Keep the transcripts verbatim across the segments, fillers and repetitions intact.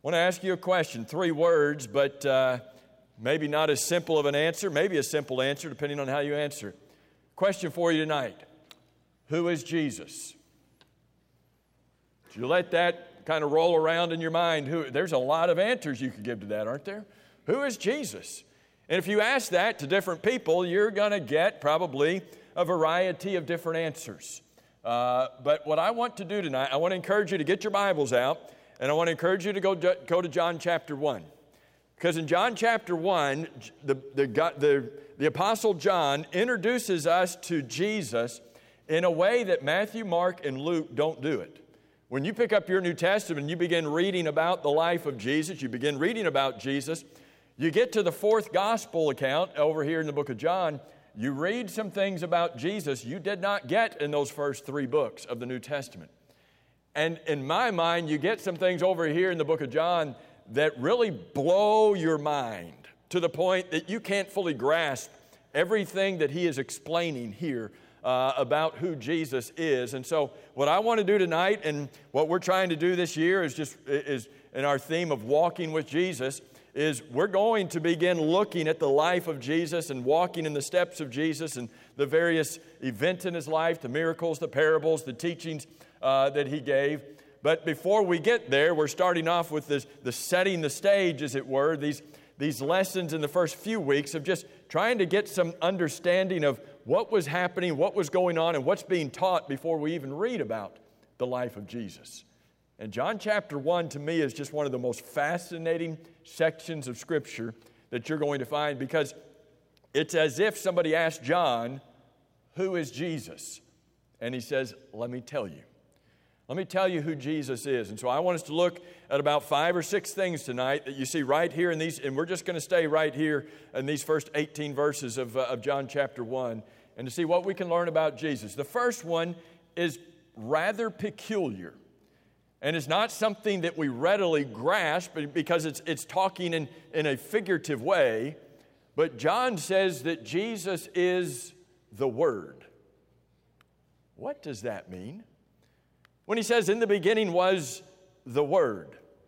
want to ask you a question, three words, but uh, maybe not as simple of an answer, maybe a simple answer, depending on how you answer it. Question for you tonight. Who is Jesus? Did you let that kind of roll around in your mind? Who? There's a lot of answers you could give to that, aren't there? Who is Jesus? And if you ask that to different people, you're going to get probably a variety of different answers. Uh, but what I want to do tonight, I want to encourage you to get your Bibles out, and I want to encourage you to go, go to John chapter one. Because in John chapter one, the, the, the, the Apostle John introduces us to Jesus in a way that Matthew, Mark, and Luke don't do it. When you pick up your New Testament and you begin reading about the life of Jesus, you begin reading about Jesus, you get to the fourth gospel account over here in the book of John, you read some things about Jesus you did not get in those first three books of the New Testament. And in my mind, you get some things over here in the book of John that really blow your mind to the point that you can't fully grasp everything that he is explaining here uh, about who Jesus is. And so what I want to do tonight, and what we're trying to do this year is just is in our theme of walking with Jesus, is we're going to begin looking at the life of Jesus and walking in the steps of Jesus and the various events in his life, the miracles, the parables, the teachings uh, that he gave. But before we get there, we're starting off with this, the setting the stage, as it were, these, these lessons in the first few weeks of just trying to get some understanding of what was happening, what was going on, and what's being taught before we even read about the life of Jesus. And John chapter one, to me, is just one of the most fascinating sections of Scripture that you're going to find, because it's as if somebody asked John, who is Jesus? And he says, let me tell you. Let me tell you who Jesus is. And so I want us to look at about five or six things tonight that you see right here in these, and we're just going to stay right here in these first eighteen verses of, uh, of John chapter one, and to see what we can learn about Jesus. The first one is rather peculiar. And it's not something that we readily grasp because it's, it's talking in, in a figurative way. But John says that Jesus is the Word. What does that mean? When he says, in the beginning was the Word,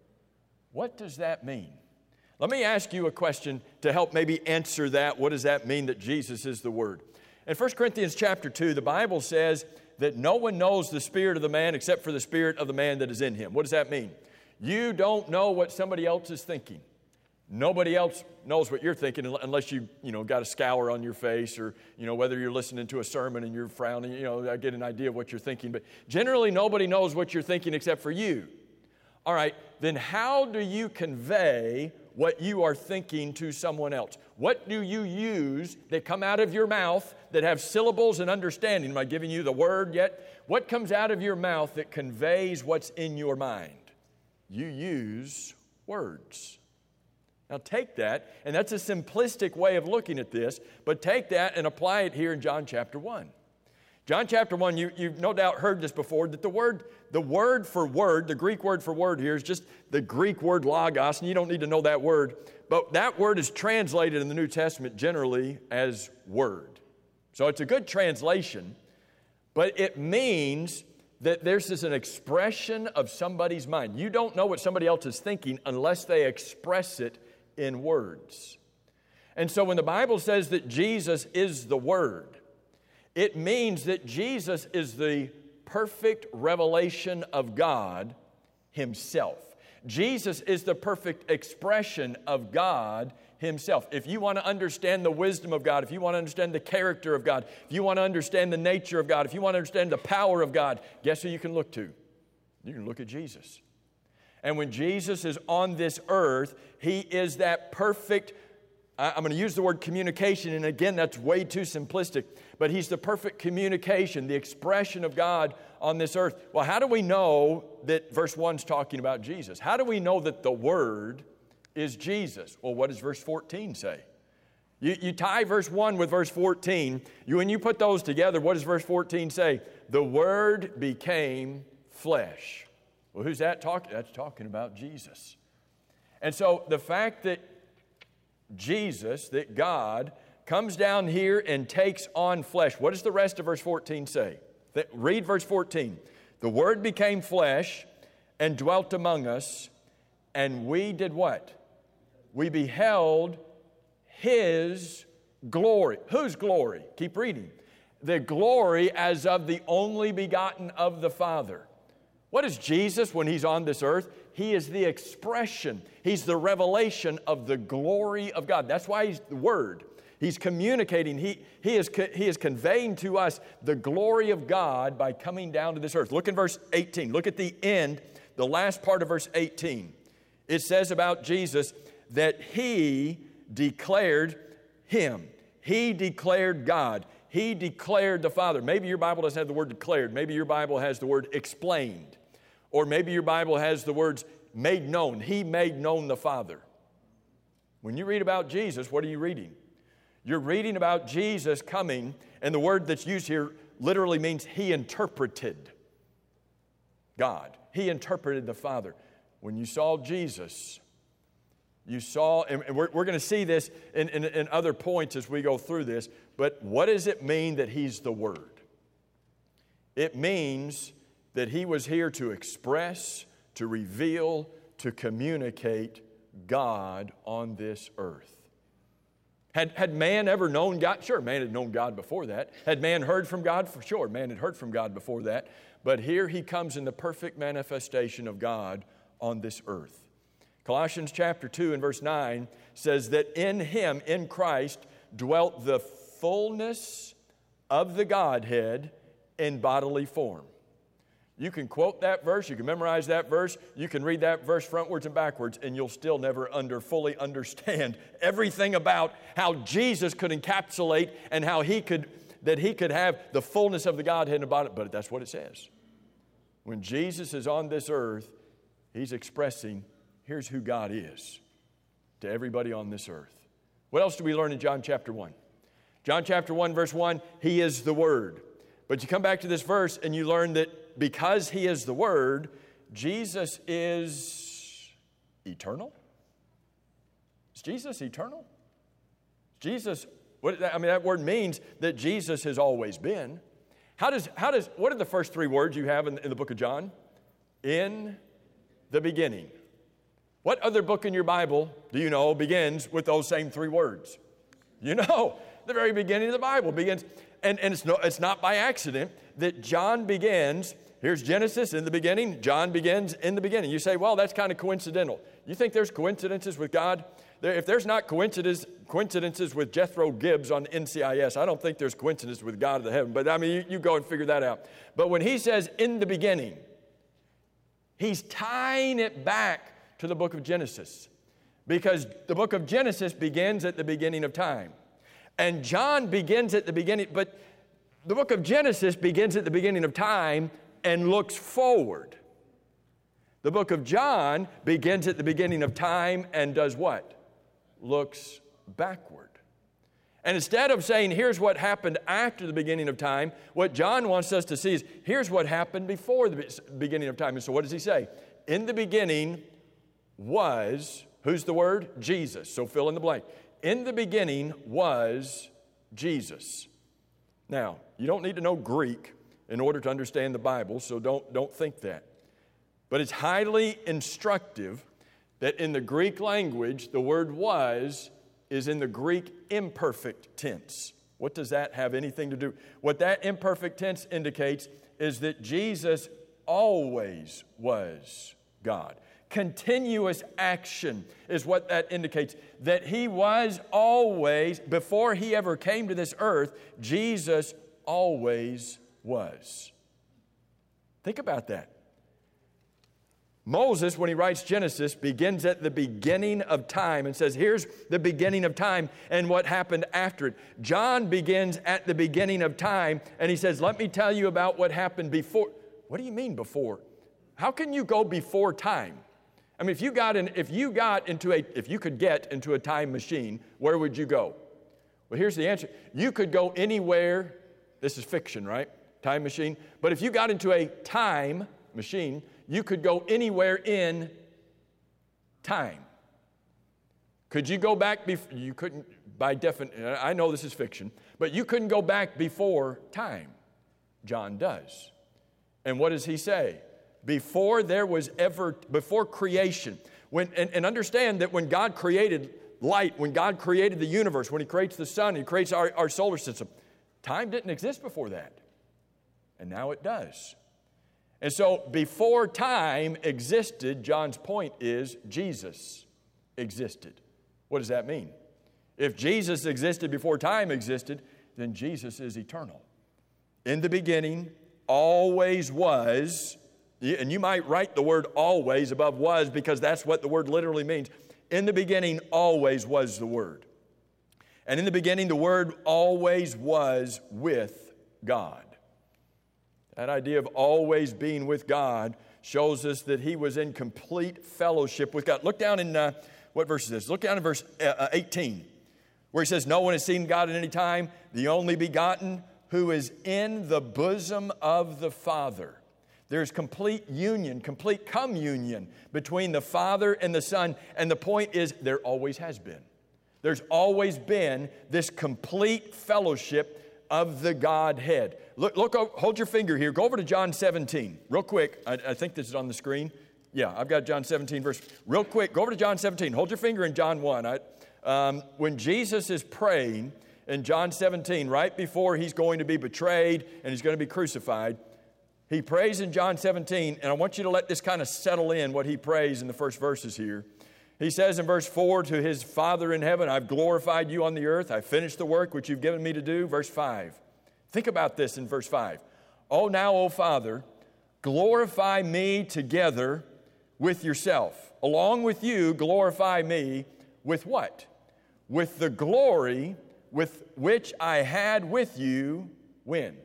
what does that mean? Let me ask you a question to help maybe answer that. What does that mean that Jesus is the Word? In First Corinthians chapter two, the Bible says that no one knows the spirit of the man except for the spirit of the man that is in him. What does that mean? You don't know what somebody else is thinking. Nobody else knows what you're thinking unless you, you know, got a scour on your face, or, you know, whether you're listening to a sermon and you're frowning, you know, I get an idea of what you're thinking. But generally, nobody knows what you're thinking except for you. All right, then how do you convey what you are thinking to someone else? What do you use that come out of your mouth that have syllables and understanding? Am I giving you the word yet? What comes out of your mouth that conveys what's in your mind? You use words. Now take that, and that's a simplistic way of looking at this, but take that and apply it here in John chapter one. John chapter one, you, you've no doubt heard this before, that the word, the word for word, the Greek word for word here is just the Greek word logos, and you don't need to know that word, but that word is translated in the New Testament generally as word. So it's a good translation, but it means that there's this an expression of somebody's mind. You don't know what somebody else is thinking unless they express it in words. And so when the Bible says that Jesus is the Word, it means that Jesus is the perfect revelation of God Himself. Jesus is the perfect expression of God Himself. If you want to understand the wisdom of God, if you want to understand the character of God, if you want to understand the nature of God, if you want to understand the power of God, guess who you can look to? You can look at Jesus. And when Jesus is on this earth, He is that perfect, I'm going to use the word communication, and again, that's way too simplistic, but He's the perfect communication, the expression of God on this earth. Well, how do we know that verse one's talking about Jesus? How do we know that the Word is Jesus? Well, what does verse fourteen say? You, you tie verse one with verse fourteen. You, when you put those together, what does verse fourteen say? The Word became flesh. Well, who's that talking? That's talking about Jesus. And so the fact that Jesus, that God, comes down here and takes on flesh. What does the rest of verse fourteen say? Read verse fourteen. The Word became flesh and dwelt among us, And we did what? We beheld His glory. Whose glory? Keep reading. The glory as of the only begotten of the Father. What is Jesus when He's on this earth? He is the expression. He's the revelation of the glory of God. That's why He's the Word. He's communicating. He, he, is, he is conveying to us the glory of God by coming down to this earth. Look in verse eighteen. Look at the end, the last part of verse eighteen. It says about Jesus that He declared Him. He declared God. He declared the Father. Maybe your Bible doesn't have the word declared. Maybe your Bible has the word explained. Or maybe your Bible has the words made known. He made known the Father. When you read about Jesus, what are you reading? You're reading about Jesus coming, and the word that's used here literally means He interpreted God. He interpreted the Father. When you saw Jesus, you saw, and we're, we're going to see this in, in, in other points as we go through this, but what does it mean that He's the Word? It means that He was here to express, to reveal, to communicate God on this earth. Had, had man ever known God? Sure, man had known God before that. Had man heard from God? For sure, man had heard from God before that. But here He comes in the perfect manifestation of God on this earth. Colossians chapter two and verse nine says that in Him, in Christ, dwelt the fullness of the Godhead in bodily form. You can quote that verse, you can memorize that verse, you can read that verse frontwards and backwards, and you'll still never under fully understand everything about how Jesus could encapsulate and how He could, that He could have the fullness of the Godhead in a body. But that's what it says. When Jesus is on this earth, He's expressing, here's who God is to everybody on this earth. What else do we learn in John chapter one? John chapter one, verse one, He is the Word. But you come back to this verse and you learn that because He is the Word, Jesus is eternal. Is Jesus eternal? Jesus, what, I mean, that word means that Jesus has always been. How does, how does, what are the first three words you have in, in the book of John? In the beginning. What other book in your Bible do you know begins with those same three words? You know, the very beginning of the Bible begins, and, and it's, no, it's not by accident that John begins. Here's Genesis in the beginning. John begins in the beginning. You say, well, that's kind of coincidental. You think there's coincidences with God? There, if there's not coincidences, coincidences with Jethro Gibbs on N C I S, I don't think there's coincidences with God of the heaven. But I mean, you, you go and figure that out. But when He says in the beginning, He's tying it back to the book of Genesis. Because the book of Genesis begins at the beginning of time. And John begins at the beginning, but the book of Genesis begins at the beginning of time and looks forward. The book of John begins at the beginning of time and does what? Looks backward. And instead of saying, here's what happened after the beginning of time, what John wants us to see is, here's what happened before the beginning of time. And so what does he say? In the beginning was, who's the word? Jesus. So fill in the blank. In the beginning was Jesus. Now, you don't need to know Greek in order to understand the Bible, so don't, don't think that. But it's highly instructive that in the Greek language, the word was is in the Greek imperfect tense. What does that have anything to do? What that imperfect tense indicates is that Jesus always was God. Continuous action is what that indicates. That He was always, before He ever came to this earth, Jesus always was. Think about that. Moses, when he writes Genesis, begins at the beginning of time and says, here's the beginning of time and what happened after it. John begins at the beginning of time and he says, let me tell you about what happened before. What do you mean before? How can you go before time? I mean, if you got in, if you got into a, if you could get into a time machine, where would you go? Well, here's the answer. You could go anywhere. This is fiction, right? Time machine. But if you got into a time machine, you could go anywhere in time. Could you go back before? You couldn't, by definition, I know this is fiction, but you couldn't go back before time. John does. And what does he say? Before there was ever, before creation, When, and, and understand that when God created light, when God created the universe, when He creates the sun, He creates our, our solar system, time didn't exist before that. And now it does. And so before time existed, John's point is Jesus existed. What does that mean? If Jesus existed before time existed, then Jesus is eternal. In the beginning, always was, and you might write the word always above was because that's what the word literally means. In the beginning, always was the Word. And in the beginning, the Word always was with God. That idea of always being with God shows us that He was in complete fellowship with God. Look down in, uh, what verse is this? Look down in verse uh, eighteen, where He says, no one has seen God at any time, the only begotten, who is in the bosom of the Father. There's complete union, complete communion between the Father and the Son. And the point is, there always has been. There's always been this complete fellowship of the Godhead. Look, look, hold your finger here. Go over to John seventeen, real quick. I, I think this is on the screen. Yeah, I've got John seventeen, verse. Real quick, go over to John seventeen. Hold your finger in John one. I, um, when Jesus is praying in John seventeen, right before He's going to be betrayed and He's going to be crucified, He prays in John seventeen, and I want you to let this kind of settle in what He prays in the first verses here. He says in verse four, to His Father in heaven, I've glorified you on the earth. I've finished the work which you've given me to do. Verse five. Think about this in verse five. Oh, now, O Father, glorify me together with yourself. Along with you, glorify me with what? With the glory with which I had with you, when?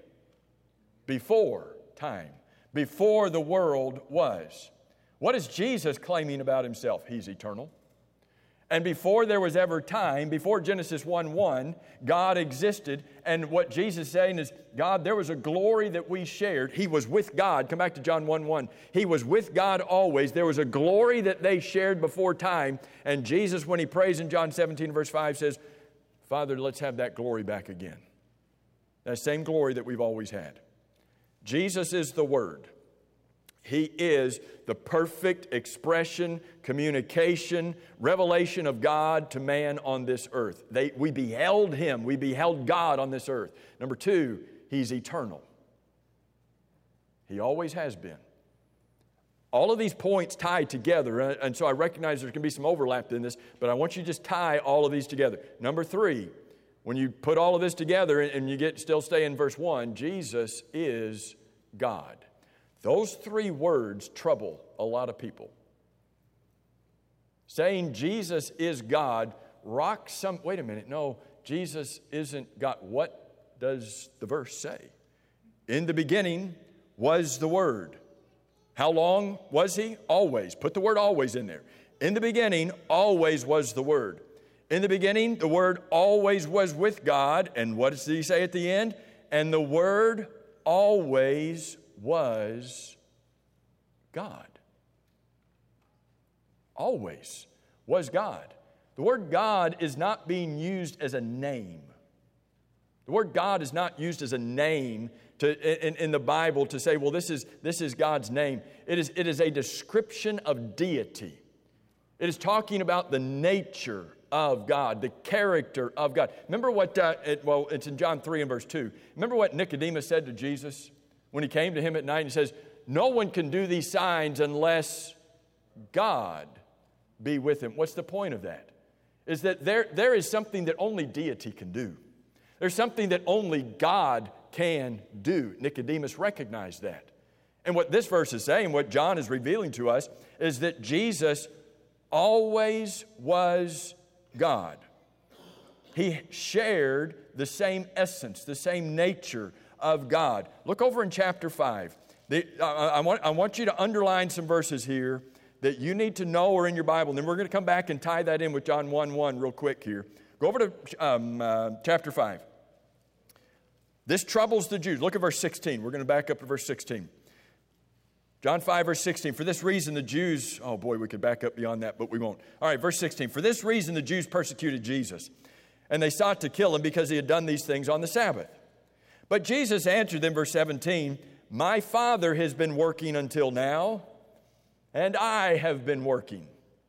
Before time, before the world was. What is Jesus claiming about Himself? He's eternal. And before there was ever time, before Genesis one one, God existed. And what Jesus is saying is, God, there was a glory that we shared. He was with God. Come back to John one one. He was with God always. There was a glory that they shared before time. And Jesus, when He prays in John seventeen, verse five, says, Father, let's have that glory back again. That same glory that we've always had. Jesus is the Word. He is the perfect expression, communication, revelation of God to man on this earth. They, we beheld Him. We beheld God on this earth. Number two, He's eternal. He always has been. All of these points tie together, and so I recognize there can be some overlap in this, but I want you to just tie all of these together. Number three, when you put all of this together and you get still stay in verse one, Jesus is God. Those three words trouble a lot of people. Saying Jesus is God rocks some, wait a minute, no, Jesus isn't God. What does the verse say? In the beginning was the Word. How long was He? Always. Put the word always in there. In the beginning, always was the Word. In the beginning, the Word always was with God. And what does He say at the end? And the Word always was God. Always was God. The word God is not being used as a name. The word God is not used as a name to, in, in the Bible to say, well, this is, this is God's name. It is, it is a description of deity. It is talking about the nature of God, the character of God. Remember what, uh, it, well, it's in John three and verse two. Remember what Nicodemus said to Jesus when he came to Him at night? He says, no one can do these signs unless God be with him. What's the point of that? Is that there, there is something that only deity can do. There's something that only God can do. Nicodemus recognized that. And what this verse is saying, what John is revealing to us, is that Jesus always was God. He shared the same essence, the same nature of God. Look over in chapter five. The, uh, I, want, I want you to underline some verses here that you need to know are in your Bible. And then we're going to come back and tie that in with John one one real quick here. Go over to um, uh, chapter five. This troubles the Jews. Look at verse sixteen. We're going to back up to verse sixteen. John five, verse sixteen. For this reason the Jews, oh boy, we could back up beyond that, but we won't. All right, verse sixteen. For this reason the Jews persecuted Jesus, and they sought to kill Him because He had done these things on the Sabbath. But Jesus answered them, verse seventeen, my Father has been working until now, and I have been working.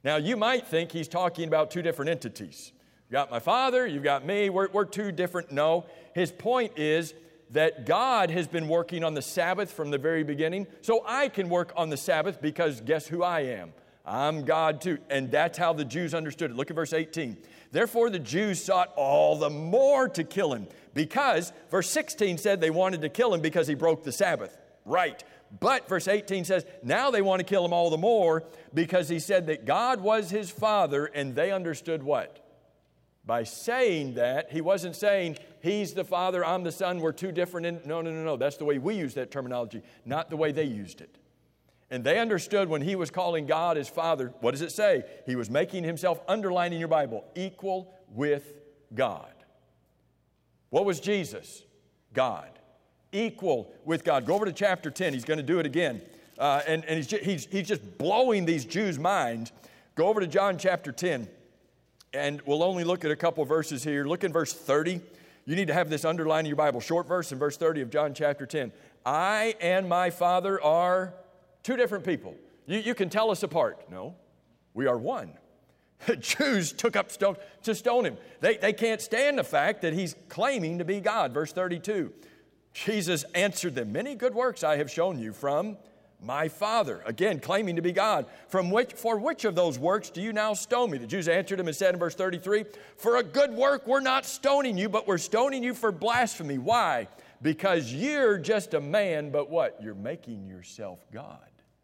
Now, you might think he's talking about two different entities. You've got my Father, you've got me, we're, we're two different. No, his point is that God has been working on the Sabbath from the very beginning, so I can work on the Sabbath because guess who I am? I'm God too. And that's how the Jews understood it. Look at verse eighteen. Therefore the Jews sought all the more to kill him because, verse sixteen said they wanted to kill him because he broke the Sabbath. Right. But verse eighteen says, now they want to kill him all the more because he said that God was his Father, and they understood what? By saying that, he wasn't saying, he's the Father, I'm the Son, we're two different. In-. No, no, no, no. That's the way we use that terminology, not the way they used it. And they understood when he was calling God his Father, what does it say? He was making himself, underline in your Bible, equal with God. What was Jesus? God. Equal with God. Go over to chapter ten. He's going to do it again. Uh, and and he's, he's, he's just blowing these Jews' minds. Go over to John chapter ten. And we'll only look at a couple verses here. Look in verse thirty. You need to have this underlined in your Bible. Short verse in verse thirty of John chapter ten. I and my Father are two different people. You, you can tell us apart. No, we are one. The Jews took up stone to stone him. They, they can't stand the fact that he's claiming to be God. Verse thirty-two. Jesus answered them, many good works I have shown you from my Father. Again, claiming to be God. From which, for which of those works do you now stone me? The Jews answered him and said in verse thirty-three, for a good work we're not stoning you, but we're stoning you for blasphemy. Why? Because you're just a man, but what? You're making yourself God.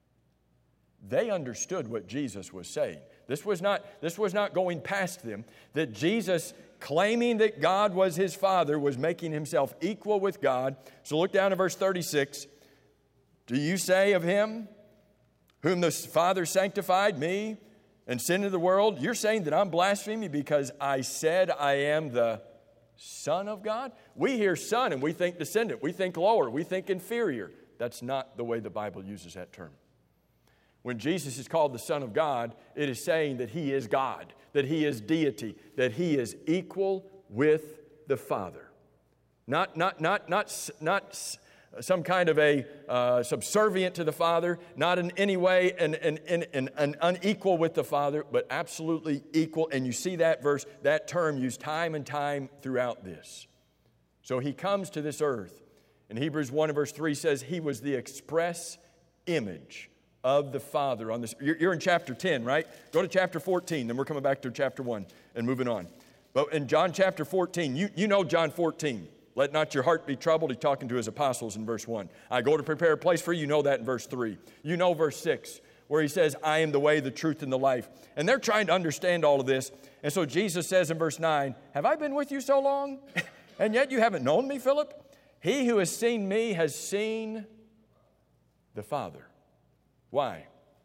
They understood what Jesus was saying. This was not, this was not going past them. That Jesus, claiming that God was his Father, was making himself equal with God. So look down to verse thirty-six. Do you say of him whom the Father sanctified, me, and sent into the world, you're saying that I'm blaspheming because I said I am the Son of God? We hear son and we think descendant. We think lower. We think inferior. That's not the way the Bible uses that term. When Jesus is called the Son of God, it is saying that he is God, that he is deity, that he is equal with the Father. Not, not, not, not, not some kind of a uh, subservient to the Father, not in any way an, an, an, an, an unequal with the Father, but absolutely equal. And you see that verse, that term used time and time throughout this. So he comes to this earth. And Hebrews one and verse three says he was the express image of the Father on this. You're, you're in chapter ten, right? Go to chapter fourteen, then we're coming back to chapter one and moving on. But in John chapter fourteen, you, you know John fourteen. Let not your heart be troubled. He's talking to his apostles in verse one. I go to prepare a place for you. You know that in verse three. You know verse six, where he says, I am the way, the truth, and the life. And they're trying to understand all of this. And so Jesus says in verse nine, have I been with you so long? And yet you haven't known me, Philip? He who has seen me has seen the Father. Why?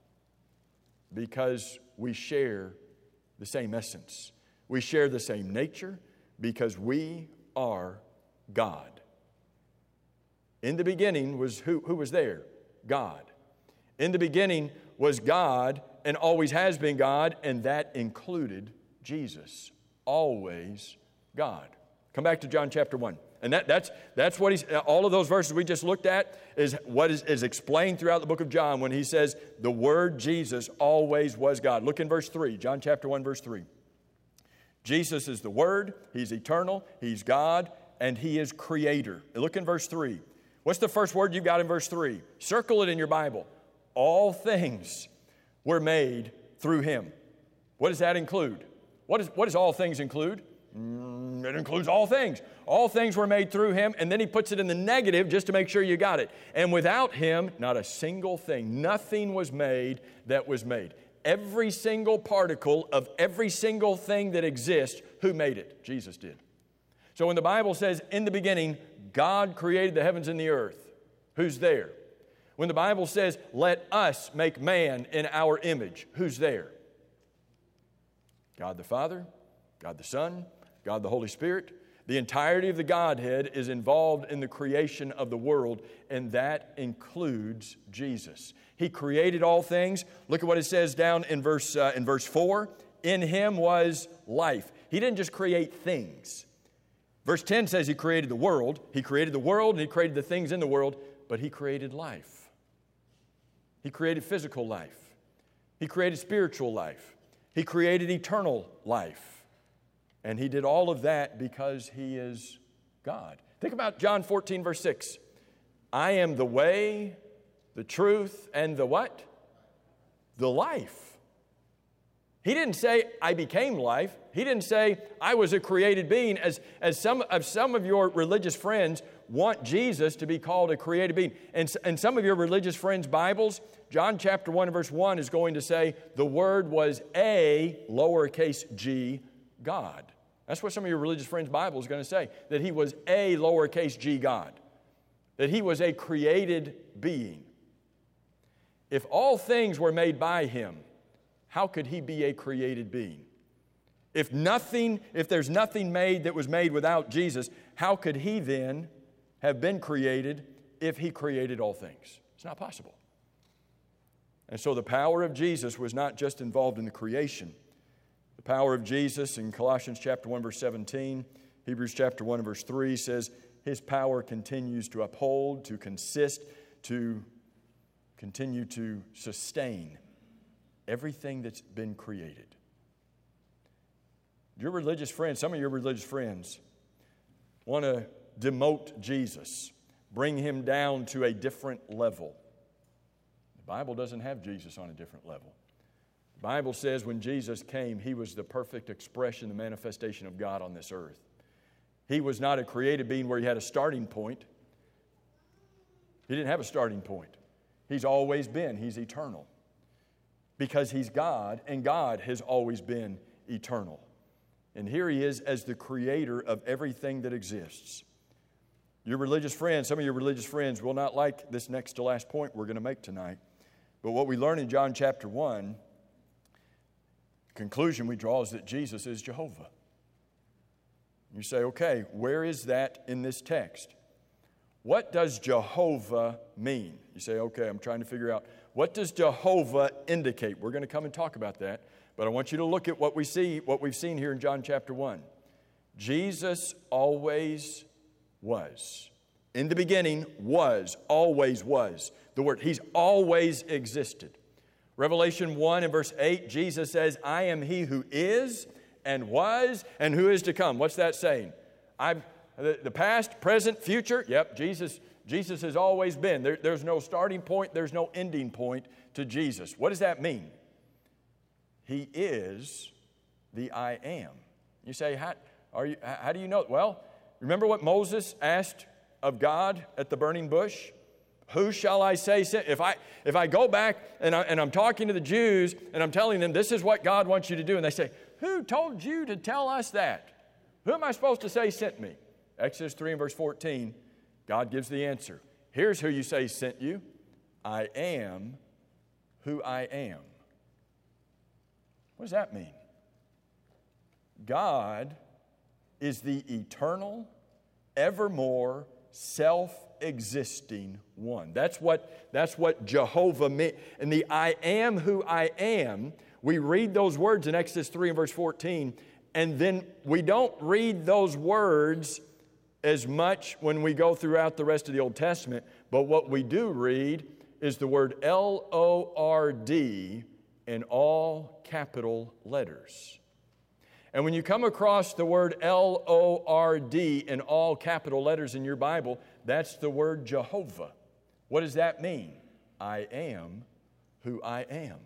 Because we share the same essence. We share the same nature because we are God. In the beginning was who, who was there? God. In the beginning was God and always has been God, and that included Jesus. Always God. Come back to John chapter one. And that, that's, that's what he's, all of those verses we just looked at is what is, is explained throughout the book of John when he says the word Jesus always was God. Look in verse three, John chapter one, verse three. Jesus is the Word, He's eternal, He's God, and He is Creator. Look in verse three. What's the first word you got in verse three? Circle it in your Bible. All things were made through Him. What does that include? What, is, what does all things include? Mm, it includes all things. All things were made through Him, and then He puts it in the negative just to make sure you got it. And without Him, not a single thing, nothing was made that was made. Every single particle of every single thing that exists, who made it? Jesus did. So when the Bible says, in the beginning, God created the heavens and the earth, who's there? When the Bible says, let us make man in our image, who's there? God the Father, God the Son, God the Holy Spirit. The entirety of the Godhead is involved in the creation of the world, and that includes Jesus. He created all things. Look at what it says down in verse, uh, in verse four. In Him was life. He didn't just create things. Verse ten says He created the world. He created the world and He created the things in the world, but He created life. He created physical life. He created spiritual life. He created eternal life. And He did all of that because He is God. Think about John fourteen, verse six. I am the way, the truth, and the what? The life. He didn't say, I became life. He didn't say, I was a created being, as, as some of some of your religious friends want Jesus to be called a created being. And, and some of your religious friends' Bibles, John chapter one, verse one is going to say, the Word was a, lowercase g, God. That's what some of your religious friends' Bible is going to say, that He was a, lowercase g, God. That He was a created being. If all things were made by Him, how could He be a created being? If nothing, if there's nothing made that was made without Jesus, how could He then have been created if He created all things? It's not possible. And so the power of Jesus was not just involved in the creation. The power of Jesus in Colossians chapter one, verse seventeen, Hebrews chapter one, verse three says, His power continues to uphold, to consist, to continue to sustain everything that's been created. Your religious friends, some of your religious friends want to demote Jesus, bring Him down to a different level. The Bible doesn't have Jesus on a different level. The Bible says when Jesus came, He was the perfect expression, the manifestation of God on this earth. He was not a created being where He had a starting point. He didn't have a starting point. He's always been. He's eternal. Because He's God, and God has always been eternal. And here He is as the creator of everything that exists. Your religious friends, some of your religious friends will not like this next to last point we're going to make tonight. But what we learn in John chapter one, the conclusion we draw is that Jesus is Jehovah. You say, okay, where is that in this text? What does Jehovah mean? You say, okay, I'm trying to figure out, what does Jehovah indicate? We're going to come and talk about that, but I want you to look at what we see, what we've seen here in John chapter one. Jesus always was. In the beginning was, always was. The word, He's always existed. Revelation one and verse eight, Jesus says, I am He who is and was and who is to come. What's that saying? I'm the, the past, present, future. Yep, Jesus, Jesus has always been. There, there's no starting point. There's no ending point to Jesus. What does that mean? He is the I am. You say, how, are you, how do you know? Well, remember what Moses asked of God at the burning bush? Who shall I say? If I, if I go back and, I, and I'm talking to the Jews and I'm telling them this is what God wants you to do, and they say, who told you to tell us that? Who am I supposed to say sent me? Exodus three and verse fourteen, God gives the answer. Here's who you say sent you. I am who I am. What does that mean? God is the eternal, evermore, self-existing one. That's what, that's what Jehovah means. And the I am who I am, we read those words in Exodus three and verse fourteen, and then we don't read those words as much when we go throughout the rest of the Old Testament, but what we do read is the word L O R D in all capital letters. And when you come across the word L O R D in all capital letters in your Bible, that's the word Jehovah. What does that mean? I am who I am.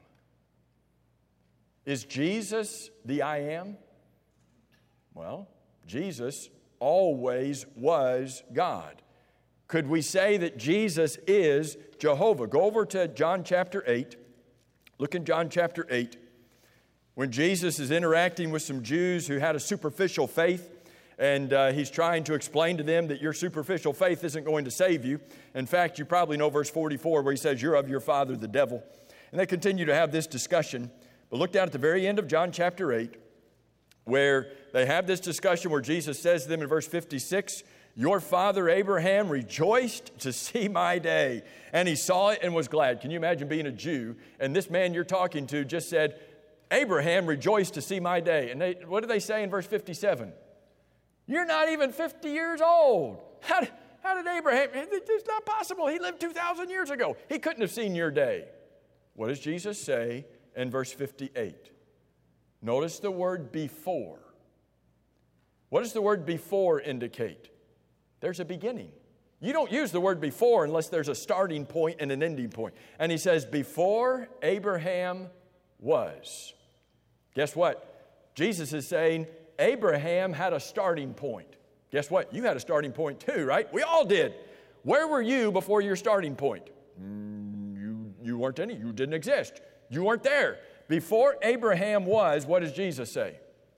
Is Jesus the I am? Well, Jesus always was God. Could we say that Jesus is Jehovah? Go over to John chapter eight. Look in John chapter eight. When Jesus is interacting with some Jews who had a superficial faith, and uh, He's trying to explain to them that your superficial faith isn't going to save you. In fact, you probably know verse forty-four where He says, you're of your father the devil. And they continue to have this discussion. But look down at the very end of John chapter eight, where they have this discussion where Jesus says to them in verse fifty-six, your father Abraham rejoiced to see my day, and he saw it and was glad. Can you imagine being a Jew, and this man you're talking to just said, Abraham rejoiced to see my day. And they, what do they say in verse fifty-seven? You're not even fifty years old. How, how did Abraham? It's not possible. He lived two thousand years ago. He couldn't have seen your day. What does Jesus say in verse fifty-eight? Notice the word before. What does the word before indicate? There's a beginning. You don't use the word before unless there's a starting point and an ending point. And he says, before Abraham was. Guess what? Jesus is saying Abraham had a starting point. Guess what? You had a starting point too, right? We all did. Where were you before your starting point? Mm, you, you weren't any. You didn't exist. You weren't there. Before Abraham was, what does Jesus say?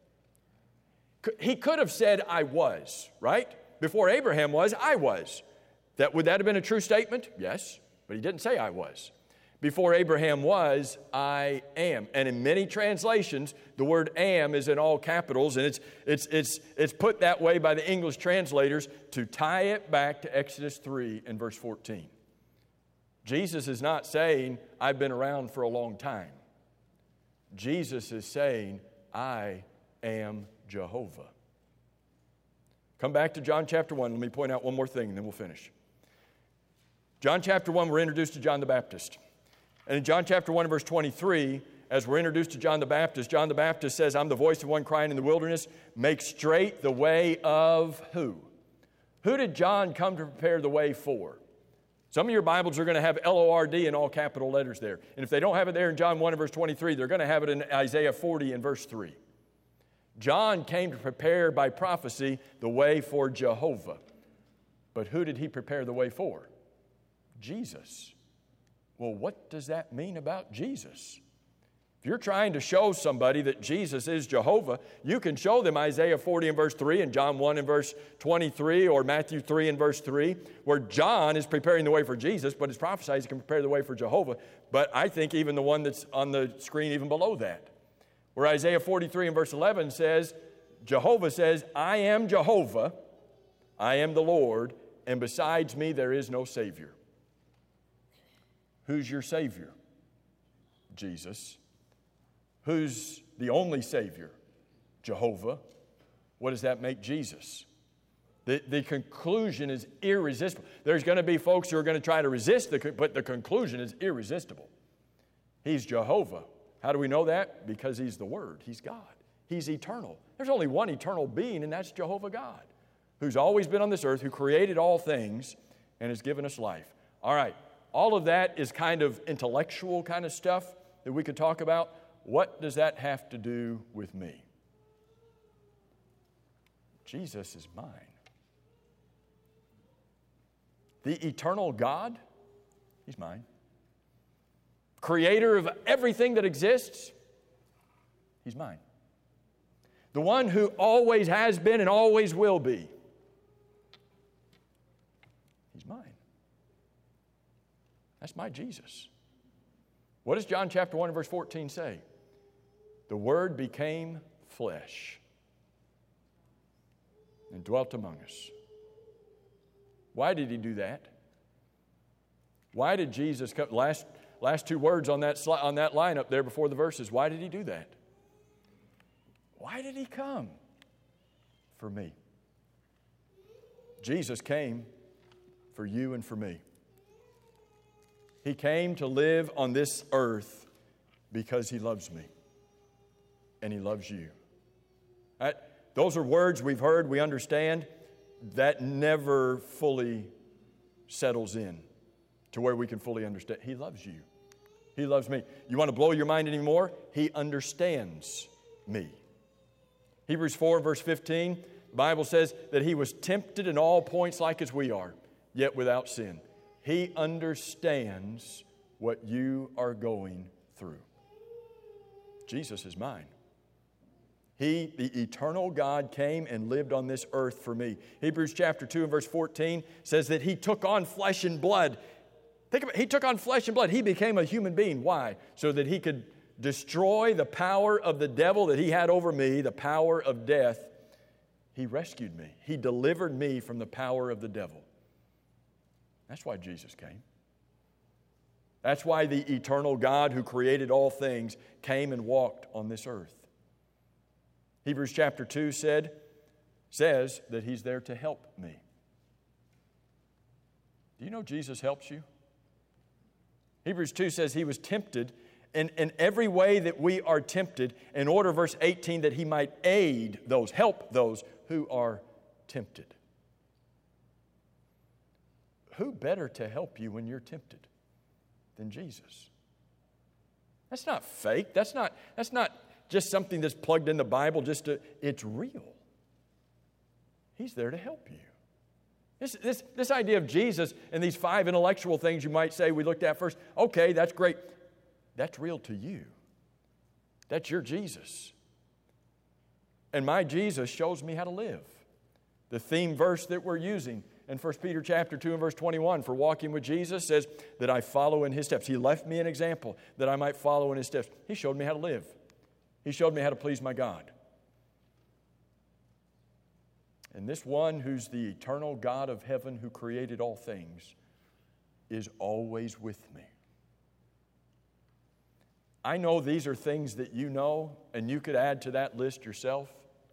He could have said, I was, right? Before Abraham was, I was. That, would that have been a true statement? Yes, but he didn't say I was. Before Abraham was, I am. And in many translations, the word am is in all capitals, and it's, it's, it's, it's put that way by the English translators to tie it back to Exodus three and verse fourteen. Jesus is not saying, I've been around for a long time. Jesus is saying, I am Jehovah. Come back to John chapter one. Let me point out one more thing, and then we'll finish. John chapter one, we're introduced to John the Baptist. And in John chapter one, verse twenty-three, as we're introduced to John the Baptist, John the Baptist says, I'm the voice of one crying in the wilderness, make straight the way of who? Who did John come to prepare the way for? Some of your Bibles are going to have L O R D in all capital letters there. And if they don't have it there in John one and verse twenty-three, they're going to have it in Isaiah forty and verse three. John came to prepare by prophecy the way for Jehovah. But who did he prepare the way for? Jesus. Well, what does that mean about Jesus? If you're trying to show somebody that Jesus is Jehovah, you can show them Isaiah forty and verse three and John one and verse twenty-three or Matthew three and verse three, where John is preparing the way for Jesus, but it's prophesied he can prepare the way for Jehovah. But I think even the one that's on the screen even below that, where Isaiah forty-three and verse eleven says, Jehovah says, I am Jehovah, I am the Lord, and besides me there is no Savior. Who's your Savior? Jesus. Who's the only Savior? Jehovah. What does that make Jesus? The, the conclusion is irresistible. There's going to be folks who are going to try to resist, the, but the conclusion is irresistible. He's Jehovah. How do we know that? Because He's the Word. He's God. He's eternal. There's only one eternal being, and that's Jehovah God, who's always been on this earth, who created all things and has given us life. All right. All of that is kind of intellectual kind of stuff that we could talk about. What does that have to do with me? Jesus is mine. The eternal God, He's mine. Creator of everything that exists, He's mine. The one who always has been and always will be, He's mine. That's my Jesus. What does John chapter one and verse fourteen say? The Word became flesh and dwelt among us. Why did He do that? Why did Jesus come? Last, last two words on that, sli- on that line up there before the verses. Why did He do that? Why did He come? For me. Jesus came for you and for me. He came to live on this earth because He loves me and He loves you. That, those are words we've heard, we understand. That never fully settles in to where we can fully understand. He loves you. He loves me. You want to blow your mind anymore? He understands me. Hebrews four verse fifteen, the Bible says that He was tempted in all points like as we are, yet without sin. He understands what you are going through. Jesus is mine. He, the eternal God, came and lived on this earth for me. Hebrews chapter two and verse fourteen says that He took on flesh and blood. Think about it. He took on flesh and blood. He became a human being. Why? So that He could destroy the power of the devil that he had over me, the power of death. He rescued me. He delivered me from the power of the devil. That's why Jesus came. That's why the eternal God who created all things came and walked on this earth. Hebrews chapter two said, says that He's there to help me. Do you know Jesus helps you? Hebrews two says He was tempted in, in every way that we are tempted, in order, verse eighteen, that he might aid those, help those who are tempted. Who better to help you when you're tempted than Jesus? That's not fake. That's not, that's not just something that's plugged in the Bible. Just to, it's real. He's there to help you. This, this, this idea of Jesus and these five intellectual things you might say we looked at first, okay, that's great. That's real to you. That's your Jesus. And my Jesus shows me how to live. The theme verse that we're using in First Peter chapter two and verse twenty-one for walking with Jesus says that I follow in His steps. He left me an example that I might follow in His steps. He showed me how to live. He showed me how to please my God. And this one who's the eternal God of heaven who created all things is always with me. I know these are things that you know, and you could add to that list yourself.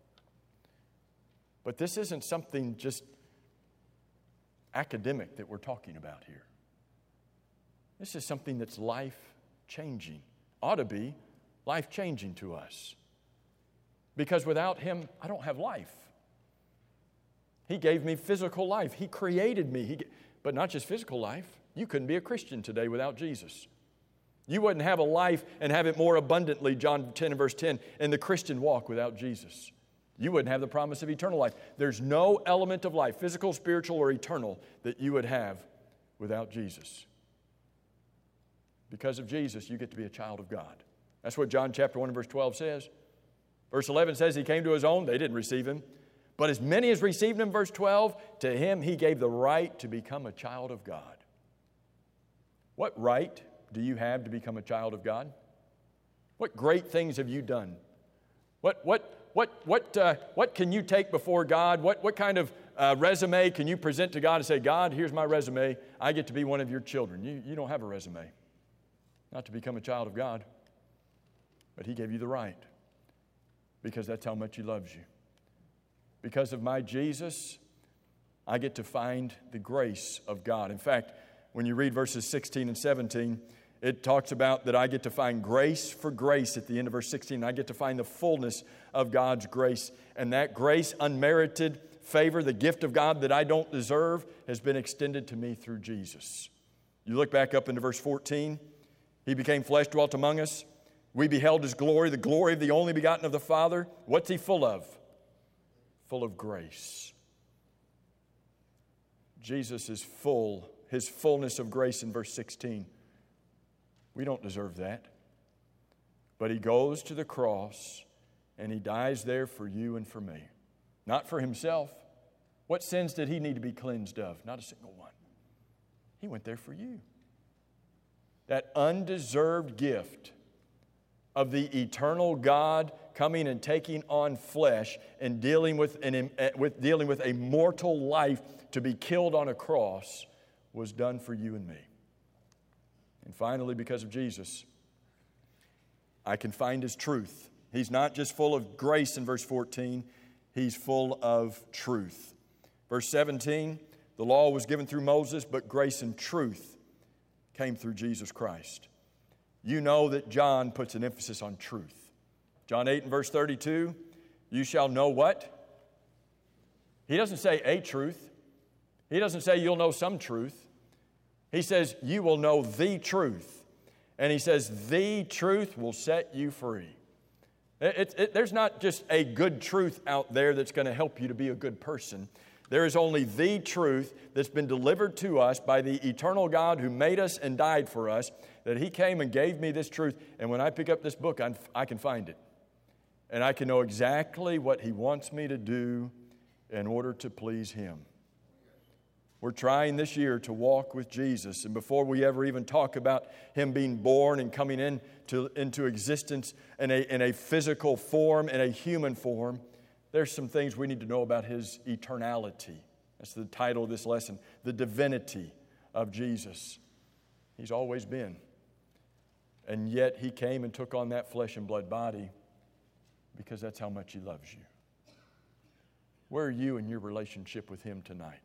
But this isn't something just academic that we're talking about here. This is something that's life-changing, ought to be life-changing to us. Because without Him, I don't have life. He gave me physical life. He created me. He, but not just physical life. You couldn't be a Christian today without Jesus. You wouldn't have a life and have it more abundantly, John ten and verse ten, in the Christian walk without Jesus. You wouldn't have the promise of eternal life. There's no element of life, physical, spiritual, or eternal, that you would have without Jesus. Because of Jesus, you get to be a child of God. That's what John chapter one and verse twelve says. Verse eleven says He came to His own. They didn't receive Him. But as many as received Him, verse twelve, to Him He gave the right to become a child of God. What right do you have to become a child of God? What great things have you done? What, what, what, what, uh, what can you take before God? What, what kind of uh, resume can you present to God and say, God, here's my resume. I get to be one of your children. You, you don't have a resume. Not to become a child of God. But He gave you the right. Because that's how much He loves you. Because of my Jesus, I get to find the grace of God. In fact, when you read verses sixteen and seventeen, it talks about that I get to find grace for grace at the end of verse sixteen. I get to find the fullness of God's grace. And that grace, unmerited favor, the gift of God that I don't deserve, has been extended to me through Jesus. You look back up into verse fourteen. He became flesh, dwelt among us. We beheld His glory, the glory of the only begotten of the Father. What's He full of? Full of grace. Jesus is full, His fullness of grace in verse sixteen. We don't deserve that. But He goes to the cross and He dies there for you and for me. Not for Himself. What sins did He need to be cleansed of? Not a single one. He went there for you. That undeserved gift of the eternal God coming and taking on flesh and dealing with, an, with, dealing with a mortal life to be killed on a cross was done for you and me. And finally, because of Jesus, I can find His truth. He's not just full of grace in verse fourteen, He's full of truth. Verse seventeen, the law was given through Moses, but grace and truth came through Jesus Christ. You know that John puts an emphasis on truth. John eight and verse thirty-two, you shall know what? He doesn't say a truth. He doesn't say you'll know some truth. He says you will know the truth. And He says the truth will set you free. It, it, it, there's not just a good truth out there that's going to help you to be a good person. There is only the truth that's been delivered to us by the eternal God who made us and died for us, that He came and gave me this truth. And when I pick up this book, I'm, I can find it. And I can know exactly what He wants me to do in order to please Him. We're trying this year to walk with Jesus. And before we ever even talk about Him being born and coming into, into existence in a, in a physical form, in a human form, there's some things we need to know about His eternality. That's the title of this lesson, the divinity of Jesus. He's always been. And yet He came and took on that flesh and blood body because that's how much He loves you. Where are you in your relationship with Him tonight?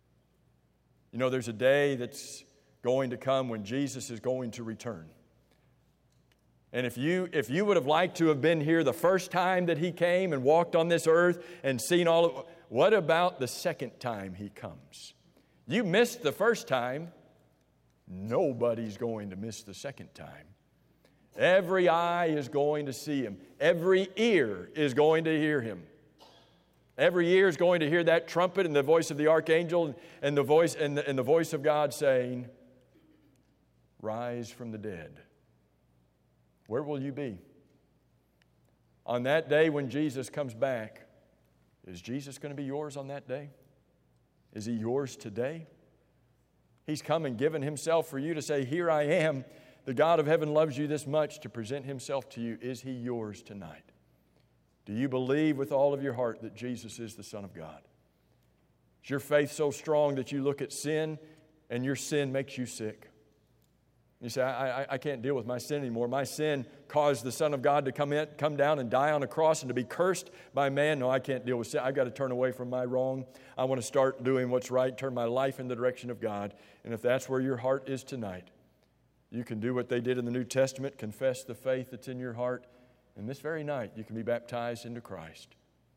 You know, there's a day that's going to come when Jesus is going to return. And if you, if you would have liked to have been here the first time that He came and walked on this earth and seen all of, what about the second time He comes? You missed the first time. Nobody's going to miss the second time. Every eye is going to see Him. Every ear is going to hear Him. Every ear is going to hear that trumpet and the voice of the archangel and the voice and the, and the voice of God saying, "Rise from the dead." Where will you be? On that day when Jesus comes back, is Jesus going to be yours on that day? Is He yours today? He's come and given Himself for you to say, "Here I am. The God of heaven loves you this much to present Himself to you." Is He yours tonight? Do you believe with all of your heart that Jesus is the Son of God? Is your faith so strong that you look at sin and your sin makes you sick? You say, I, I, I can't deal with my sin anymore. My sin caused the Son of God to come in, come down and die on a cross and to be cursed by man. No, I can't deal with sin. I've got to turn away from my wrong. I want to start doing what's right, turn my life in the direction of God. And if that's where your heart is tonight, you can do what they did in the New Testament, confess the faith that's in your heart, and this very night you can be baptized into Christ.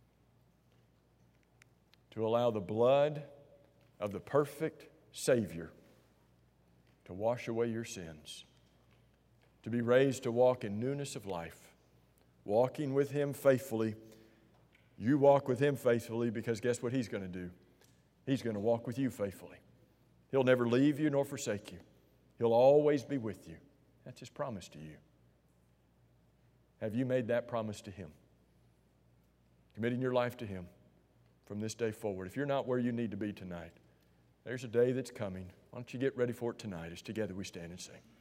To allow the blood of the perfect Savior to wash away your sins, to be raised to walk in newness of life, walking with Him faithfully. You walk with Him faithfully because guess what He's going to do? He's going to walk with you faithfully. He'll never leave you nor forsake you. He'll always be with you. That's His promise to you. Have you made that promise to Him? Committing your life to Him from this day forward. If you're not where you need to be tonight, there's a day that's coming. Why don't you get ready for it tonight as together we stand and sing.